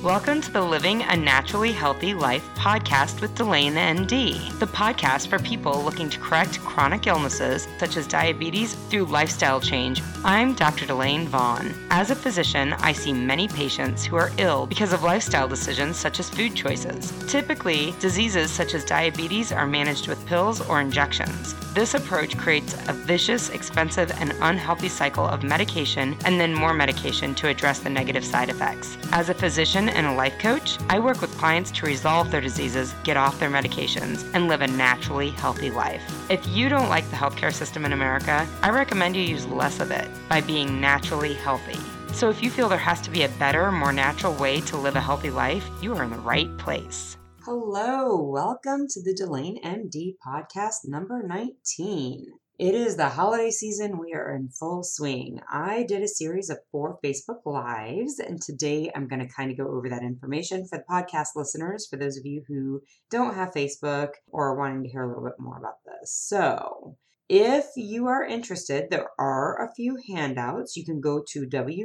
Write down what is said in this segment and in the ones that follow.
Welcome to the Living a Naturally Healthy Life podcast with Delane MD, the podcast for people looking to correct chronic illnesses such as diabetes through lifestyle change. I'm Dr. Delane Vaughn. As a physician, I see many patients who are ill because of lifestyle decisions such as food choices. Typically, diseases such as diabetes are managed with pills or injections. This approach creates a vicious, expensive, and unhealthy cycle of medication and then more medication to address the negative side effects. As a physician and a life coach, I work with clients to resolve their diseases, get off their medications, and live a naturally healthy life. If you don't like the healthcare system in America, I recommend you use less of it by being naturally healthy. So if you feel there has to be a better, more natural way to live a healthy life, you are in the right place. Hello, welcome to the Delane MD podcast number 19. It is the holiday season. We are in full swing. I did a series of 4 Facebook Lives, and today I'm going to kind of go over that information for the podcast listeners, for those of you who don't have Facebook or are wanting to hear a little bit more about this. So, if you are interested, there are a few handouts. You can go to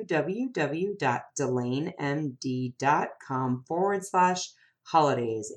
www.delanemd.com/holidays,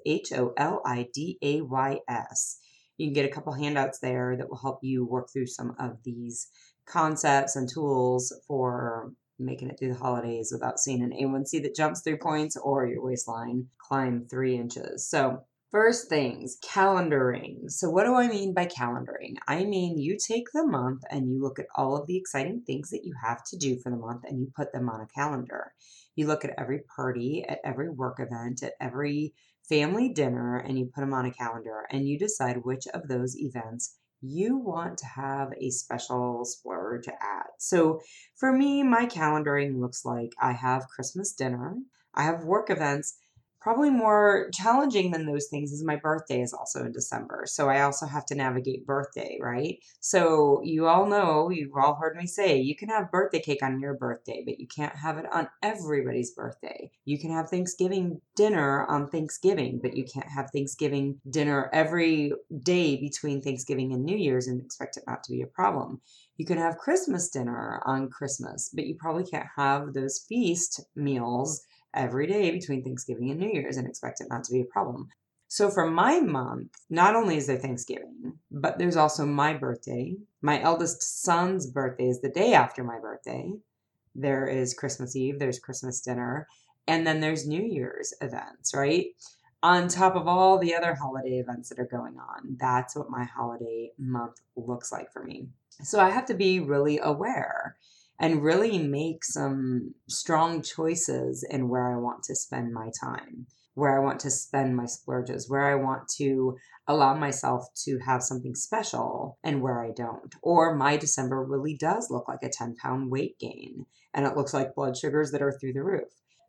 HOLIDAYS. You can get a couple handouts there that will help you work through some of these concepts and tools for making it through the holidays without seeing an A1C that jumps 3 points or your waistline climb 3 inches. So first things, calendaring. So what do I mean by calendaring? I mean you take the month and you look at all of the exciting things that you have to do for the month and you put them on a calendar. You look at every party, at every work event, at every family dinner, and you put them on a calendar and you decide which of those events you want to have a special splurge at. So for me, my calendaring looks like I have Christmas dinner, I have work events. Probably more challenging than those things is my birthday is also in December. So I also have to navigate birthday, right? So you all know, you've all heard me say, you can have birthday cake on your birthday, but you can't have it on everybody's birthday. You can have Thanksgiving dinner on Thanksgiving, but you can't have Thanksgiving dinner every day between Thanksgiving and New Year's and expect it not to be a problem. You can have Christmas dinner on Christmas, but you probably can't have those feast meals every day between Thanksgiving and New Year's and expect it not to be a problem. So for my month, not only is there Thanksgiving, but there's also my birthday. My eldest son's birthday is the day after my birthday. There is Christmas Eve, there's Christmas dinner, and then there's New Year's events, right? On top of all the other holiday events that are going on. That's what my holiday month looks like for me. So I have to be really aware and really make some strong choices in where I want to spend my time, where I want to spend my splurges, where I want to allow myself to have something special and where I don't. Or my December really does look like a 10-pound weight gain and it looks like blood sugars that are through the roof.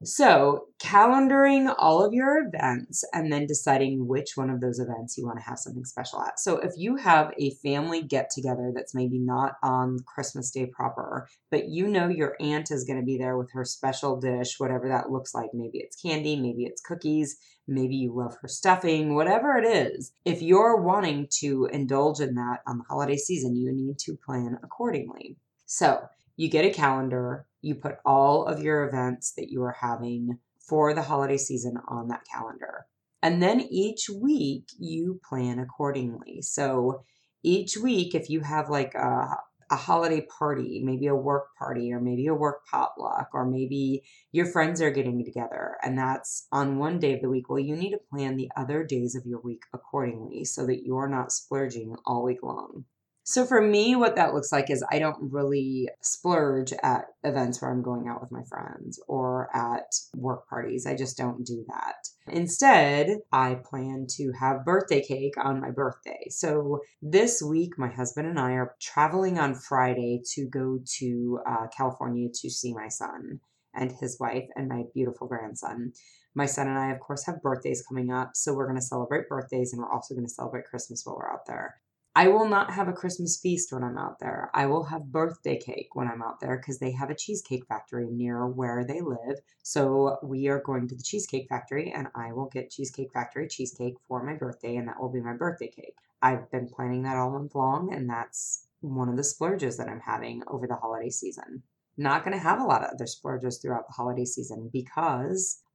So calendaring all of your events and then deciding which one of those events you want to have something special at. So if you have a family get together that's maybe not on Christmas Day proper, but you know your aunt is going to be there with her special dish, whatever that looks like. Maybe it's candy, maybe it's cookies, maybe you love her stuffing, whatever it is. If you're wanting to indulge in that on the holiday season, you need to plan accordingly. So you get a calendar, you put all of your events that you are having for the holiday season on that calendar. And then each week you plan accordingly. So each week, if you have like a holiday party, maybe a work party, or maybe a work potluck, or maybe your friends are getting together and that's on one day of the week, well, you need to plan the other days of your week accordingly so that you're not splurging all week long. So for me, what that looks like is I don't really splurge at events where I'm going out with my friends or at work parties. I just don't do that. Instead, I plan to have birthday cake on my birthday. So this week, my husband and I are traveling on Friday to go to California to see my son and his wife and my beautiful grandson. My son and I, of course, have birthdays coming up. So we're going to celebrate birthdays and we're also going to celebrate Christmas while we're out there. I will not have a Christmas feast when I'm out there. I will have birthday cake when I'm out there because they have a cheesecake factory near where they live. So we are going to the Cheesecake Factory and I will get Cheesecake Factory cheesecake for my birthday and that will be my birthday cake. I've been planning that all month long and that's one of the splurges that I'm having over the holiday season. Not going to have a lot of other splurges throughout the holiday season because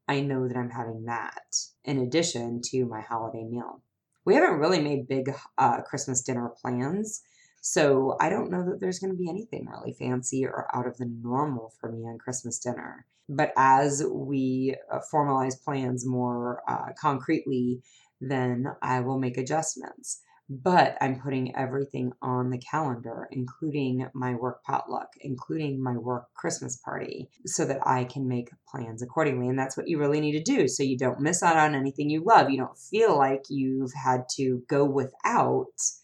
I know that I'm having that in addition to my holiday meal. We haven't really made big Christmas dinner plans, so I don't know that there's going to be anything really fancy or out of the normal for me on Christmas dinner. But as we formalize plans more concretely, then I will make adjustments. But I'm putting everything on the calendar, including my work potluck, including my work Christmas party, so that I can make plans accordingly. And that's what you really need to do so you don't miss out on anything you love. You don't feel like you've had to go without,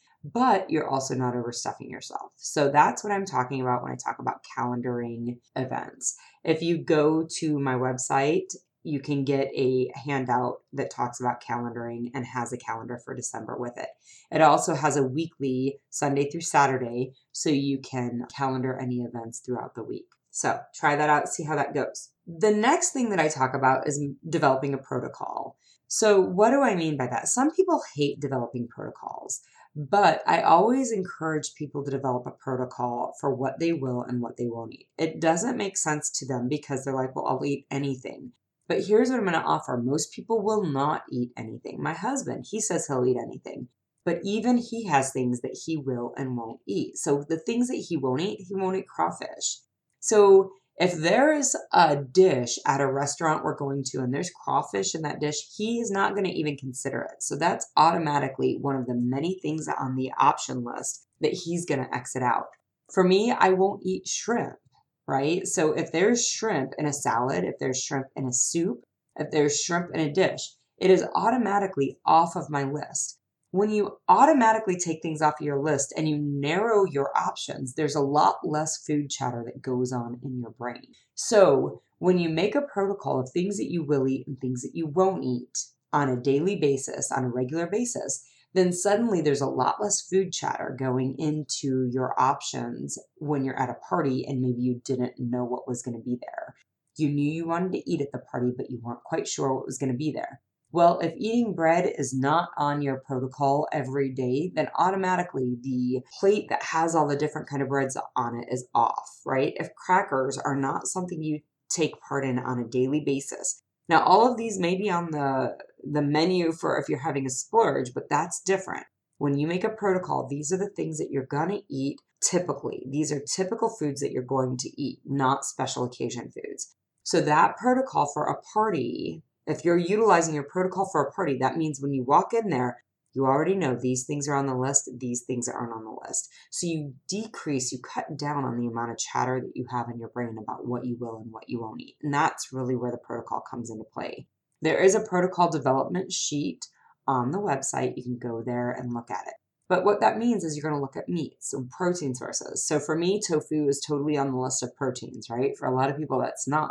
but you're also not overstuffing yourself. So that's what I'm talking about when I talk about calendaring events. If you go to my website, you can get a handout that talks about calendaring and has a calendar for December with it. It also has a weekly Sunday through Saturday, so you can calendar any events throughout the week. So try that out, see how that goes. The next thing that I talk about is developing a protocol. So what do I mean by that? Some people hate developing protocols, but I always encourage people to develop a protocol for what they will and what they won't eat. It doesn't make sense to them because they're like, well, I'll eat anything. But here's what I'm going to offer. Most people will not eat anything. My husband, he says he'll eat anything. But even he has things that he will and won't eat. So the things that he won't eat crawfish. So if there is a dish at a restaurant we're going to and there's crawfish in that dish, he is not going to even consider it. So that's automatically one of the many things on the option list that he's going to exit out. For me, I won't eat shrimp. Right? So if there's shrimp in a salad, if there's shrimp in a soup, if there's shrimp in a dish, it is automatically off of my list. When you automatically take things off your list and you narrow your options, there's a lot less food chatter that goes on in your brain. So when you make a protocol of things that you will eat and things that you won't eat on a daily basis, on a regular basis, then suddenly there's a lot less food chatter going into your options when you're at a party and maybe you didn't know what was going to be there. You knew you wanted to eat at the party, but you weren't quite sure what was going to be there. Well, if eating bread is not on your protocol every day, then automatically the plate that has all the different kind of breads on it is off, right? If crackers are not something you take part in on a daily basis. Now, all of these may be on the menu for if you're having a splurge, but that's different. When you make a protocol, these are the things that you're going to eat typically. These are typical foods that you're going to eat, not special occasion foods. So that protocol for a party, if you're utilizing your protocol for a party, that means when you walk in there, you already know these things are on the list, these things aren't on the list. So you cut down on the amount of chatter that you have in your brain about what you will and what you won't eat. And that's really where the protocol comes into play. There is a protocol development sheet on the website. You can go there and look at it. But what that means is you're going to look at meats and protein sources. So for me, tofu is totally on the list of proteins, right? For a lot of people, that's not.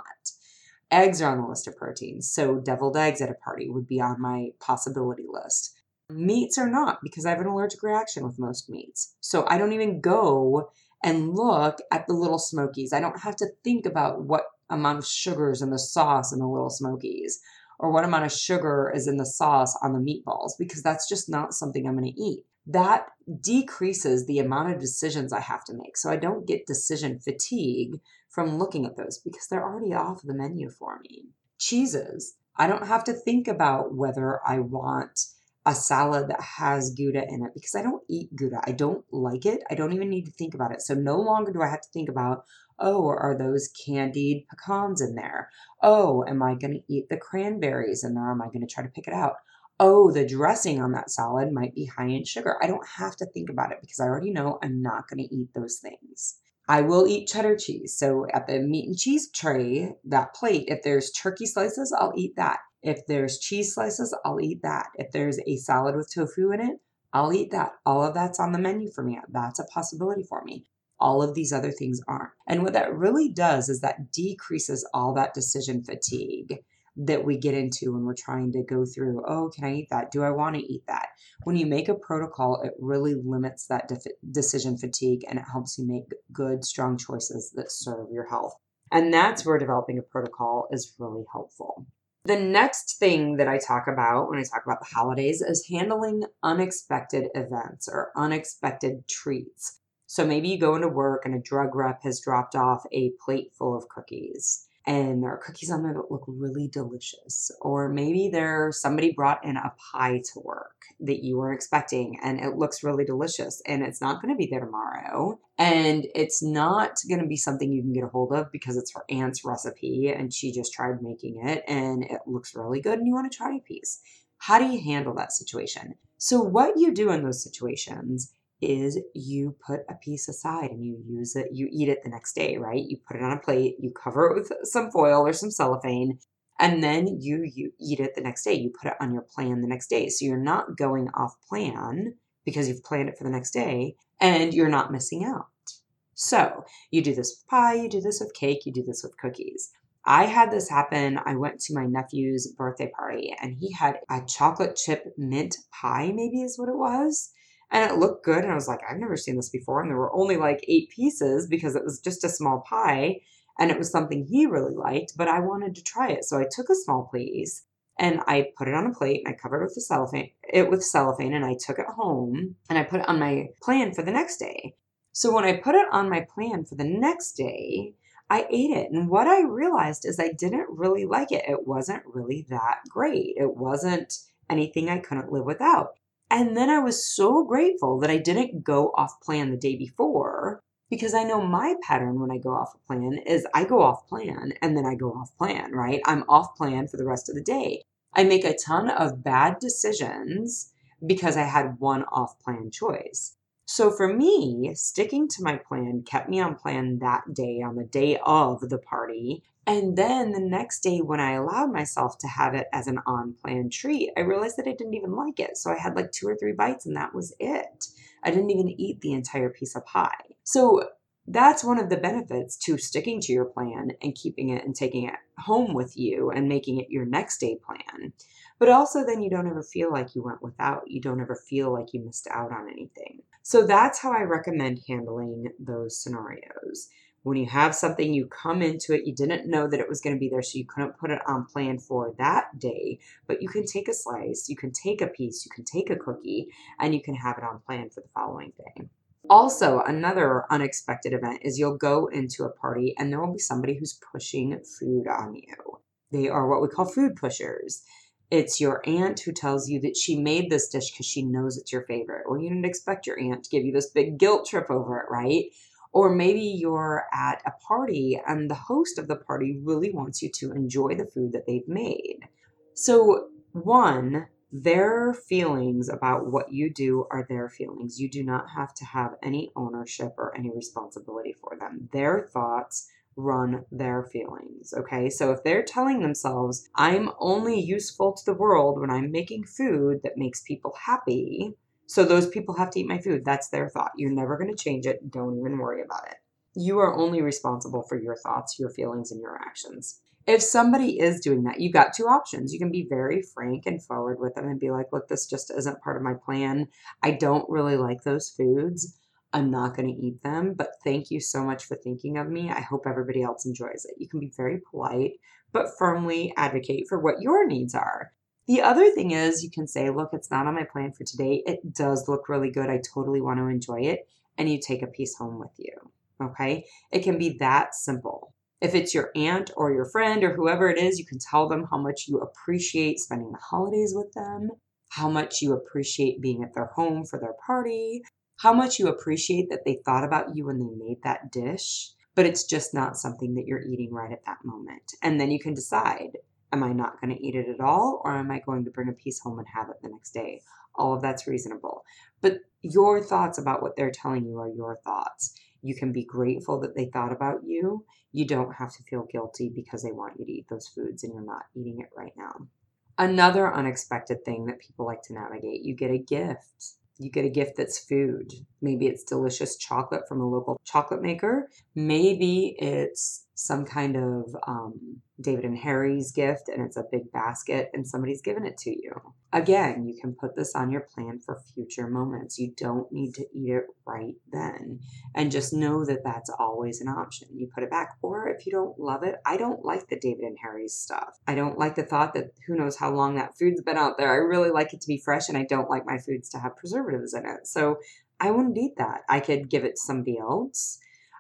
Eggs are on the list of proteins. So deviled eggs at a party would be on my possibility list. Meats are not, because I have an allergic reaction with most meats. So I don't even go and look at the Little Smokies. I don't have to think about what amount of sugar is in the sauce in the Little Smokies or what amount of sugar is in the sauce on the meatballs, because that's just not something I'm going to eat. That decreases the amount of decisions I have to make. So I don't get decision fatigue from looking at those because they're already off the menu for me. Cheeses, I don't have to think about whether I want a salad that has Gouda in it because I don't eat Gouda. I don't like it. I don't even need to think about it. So no longer do I have to think about, oh, are those candied pecans in there? Oh, am I going to eat the cranberries in there? Am I going to try to pick it out? Oh, the dressing on that salad might be high in sugar. I don't have to think about it because I already know I'm not going to eat those things. I will eat cheddar cheese. So at the meat and cheese tray, that plate, if there's turkey slices, I'll eat that. If there's cheese slices, I'll eat that. If there's a salad with tofu in it, I'll eat that. All of that's on the menu for me. That's a possibility for me. All of these other things aren't. And what that really does is that decreases all that decision fatigue that we get into when we're trying to go through, oh, can I eat that? Do I want to eat that? When you make a protocol, it really limits that decision fatigue and it helps you make good, strong choices that serve your health. And that's where developing a protocol is really helpful. The next thing that I talk about when I talk about the holidays is handling unexpected events or unexpected treats. So maybe you go into work and a drug rep has dropped off a plate full of cookies. and there are cookies on there that look really delicious. Or maybe somebody brought in a pie to work that you weren't expecting and it looks really delicious and it's not going to be there tomorrow. And it's not going to be something you can get a hold of because it's her aunt's recipe and she just tried making it and it looks really good and you want to try a piece. How do you handle that situation? So what you do in those situations is you put a piece aside and you use it, you eat it the next day, right? You put it on a plate, you cover it with some foil or some cellophane, and then you eat it the next day. You put it on your plan the next day. So you're not going off plan because you've planned it for the next day and you're not missing out. So you do this with pie, you do this with cake, you do this with cookies. I had this happen. I went to my nephew's birthday party and he had a chocolate chip mint pie, maybe is what it was. And it looked good. And I was like, I've never seen this before. And there were only like 8 pieces because it was just a small pie. And it was something he really liked, but I wanted to try it. So I took a small piece and I put it on a plate and I covered it with cellophane and I took it home and I put it on my plan for the next day. So when I put it on my plan for the next day, I ate it. And what I realized is I didn't really like it. It wasn't really that great. It wasn't anything I couldn't live without. And then I was so grateful that I didn't go off plan the day before because I know my pattern when I go off a plan is I go off plan and then I go off plan, right? I'm off plan for the rest of the day. I make a ton of bad decisions because I had one off plan choice. So for me, sticking to my plan kept me on plan that day, on the day of the party. And then the next day, when I allowed myself to have it as an on plan treat, I realized that I didn't even like it. So I had like 2 or 3 bites and that was it. I didn't even eat the entire piece of pie. So that's one of the benefits to sticking to your plan and keeping it and taking it home with you and making it your next day plan. But also then you don't ever feel like you went without. You don't ever feel like you missed out on anything. So that's how I recommend handling those scenarios. When you have something, you come into it, you didn't know that it was going to be there, so you couldn't put it on plan for that day, but you can take a slice, you can take a piece, you can take a cookie, and you can have it on plan for the following day. Also, another unexpected event is you'll go into a party and there will be somebody who's pushing food on you. They are what we call food pushers. It's your aunt who tells you that she made this dish because she knows it's your favorite. Well, you didn't expect your aunt to give you this big guilt trip over it, right? Or maybe you're at a party and the host of the party really wants you to enjoy the food that they've made. So, one, their feelings about what you do are their feelings. You do not have to have any ownership or any responsibility for them. Their thoughts run their feelings, okay? So if they're telling themselves, I'm only useful to the world when I'm making food that makes people happy, so those people have to eat my food, that's their thought. You're never going to change it. Don't even worry about it. You are only responsible for your thoughts, your feelings, and your actions. If somebody is doing that, you've got 2 options. You can be very frank and forward with them and be like, look, this just isn't part of my plan. I don't really like those foods. I'm not going to eat them, but thank you so much for thinking of me. I hope everybody else enjoys it. You can be very polite, but firmly advocate for what your needs are. The other thing is you can say, look, it's not on my plan for today. It does look really good. I totally want to enjoy it. And you take a piece home with you. Okay? It can be that simple. If it's your aunt or your friend or whoever it is, you can tell them how much you appreciate spending the holidays with them, how much you appreciate being at their home for their party, how much you appreciate that they thought about you when they made that dish, but it's just not something that you're eating right at that moment. And then you can decide, am I not going to eat it at all, or am I going to bring a piece home and have it the next day? All of that's reasonable. But your thoughts about what they're telling you are your thoughts. You can be grateful that they thought about you. You don't have to feel guilty because they want you to eat those foods and you're not eating it right now. Another unexpected thing that people like to navigate, you get a gift. You get a gift that's food. Maybe it's delicious chocolate from a local chocolate maker. Maybe it's some kind of David and Harry's gift and it's a big basket and somebody's given it to you. Again, you can put this on your plan for future moments. You don't need to eat it right then. And just know that that's always an option. You put it back. Or if you don't love it, I don't like the David and Harry's stuff. I don't like the thought that who knows how long that food's been out there. I really like it to be fresh and I don't like my foods to have preservatives in it. So I wouldn't eat that. I could give it to somebody else.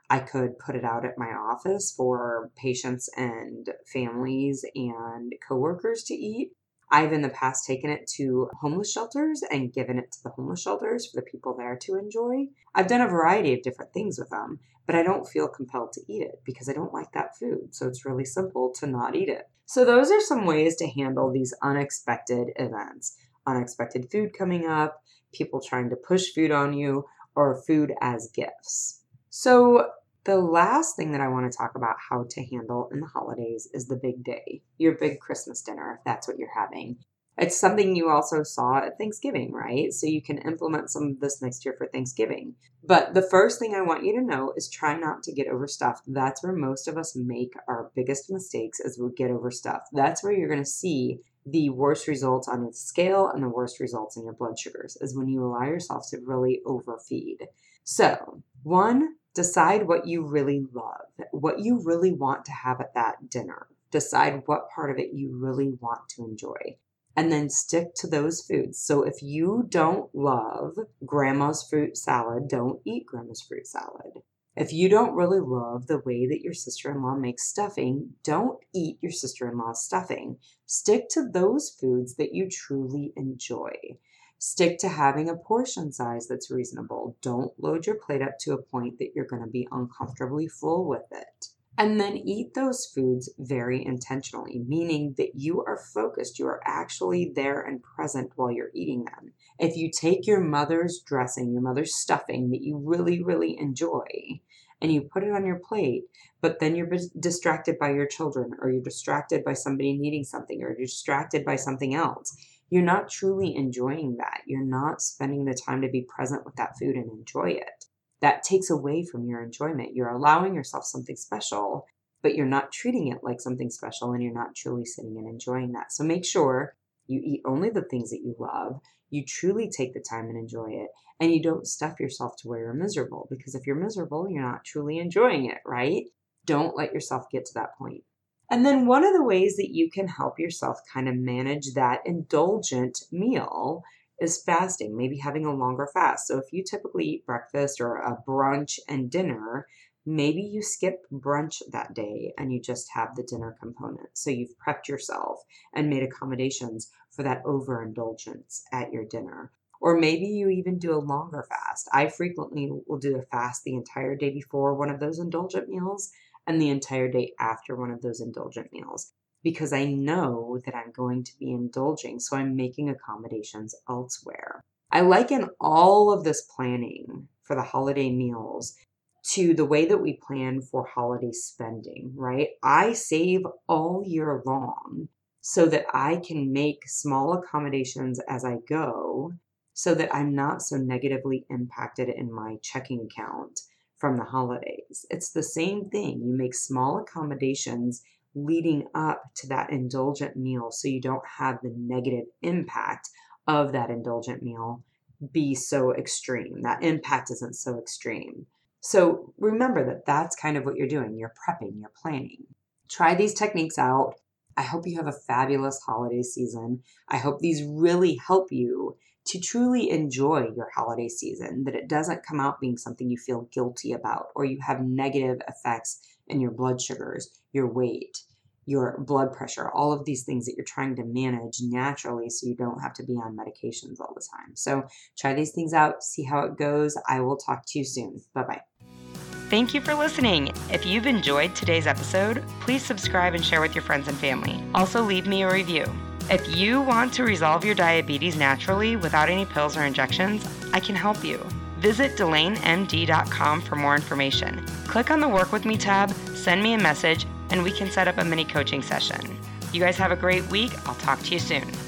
I could put it out at my office for patients and families and coworkers to eat. I've in the past taken it to homeless shelters and given it to the homeless shelters for the people there to enjoy. I've done a variety of different things with them, but I don't feel compelled to eat it because I don't like that food. So it's really simple to not eat it. So those are some ways to handle these unexpected events. Unexpected food coming up, people trying to push food on you, or food as gifts. So the last thing that I want to talk about how to handle in the holidays is the big day, your big Christmas dinner, if that's what you're having. It's something you also saw at Thanksgiving, right? So you can implement some of this next year for Thanksgiving. But the first thing I want you to know is try not to get overstuffed. That's where most of us make our biggest mistakes, is we get overstuffed. That's where you're going to see the worst results on the scale and the worst results in your blood sugars, is when you allow yourself to really overfeed. So, 1, decide what you really love, what you really want to have at that dinner. Decide what part of it you really want to enjoy. And then stick to those foods. So if you don't love grandma's fruit salad, don't eat grandma's fruit salad. If you don't really love the way that your sister-in-law makes stuffing, don't eat your sister-in-law's stuffing. Stick to those foods that you truly enjoy. Stick to having a portion size that's reasonable. Don't load your plate up to a point that you're going to be uncomfortably full with it. And then eat those foods very intentionally, meaning that you are focused. You are actually there and present while you're eating them. If you take your mother's dressing, your mother's stuffing that you really, really enjoy, and you put it on your plate, but then you're distracted by your children, or you're distracted by somebody needing something, or you're distracted by something else, you're not truly enjoying that. You're not spending the time to be present with that food and enjoy it. That takes away from your enjoyment. You're allowing yourself something special, but you're not treating it like something special, and you're not truly sitting and enjoying that. So make sure you eat only the things that you love, you truly take the time and enjoy it, and you don't stuff yourself to where you're miserable, because if you're miserable, you're not truly enjoying it, right? Don't let yourself get to that point. And then one of the ways that you can help yourself kind of manage that indulgent meal is fasting, maybe having a longer fast. So if you typically eat breakfast or a brunch and dinner, maybe you skip brunch that day and you just have the dinner component. So you've prepped yourself and made accommodations for that overindulgence at your dinner. Or maybe you even do a longer fast. I frequently will do a fast the entire day before one of those indulgent meals and the entire day after one of those indulgent meals, because I know that I'm going to be indulging, so I'm making accommodations elsewhere. I liken all of this planning for the holiday meals to the way that we plan for holiday spending, right? I save all year long so that I can make small accommodations as I go, so that I'm not so negatively impacted in my checking account from the holidays. It's the same thing. You make small accommodations leading up to that indulgent meal so you don't have the negative impact of that indulgent meal be so extreme. That impact isn't so extreme. So remember that that's kind of what you're doing. You're prepping, you're planning. Try these techniques out. I hope you have a fabulous holiday season. I hope these really help you to truly enjoy your holiday season, that it doesn't come out being something you feel guilty about, or you have negative effects in your blood sugars, your weight, your blood pressure, all of these things that you're trying to manage naturally so you don't have to be on medications all the time. So try these things out, see how it goes. I will talk to you soon. Bye-bye. Thank you for listening. If you've enjoyed today's episode, please subscribe and share with your friends and family. Also, leave me a review. If you want to resolve your diabetes naturally without any pills or injections, I can help you. Visit DelaneMD.com for more information. Click on the Work With Me tab, send me a message, and we can set up a mini coaching session. You guys have a great week. I'll talk to you soon.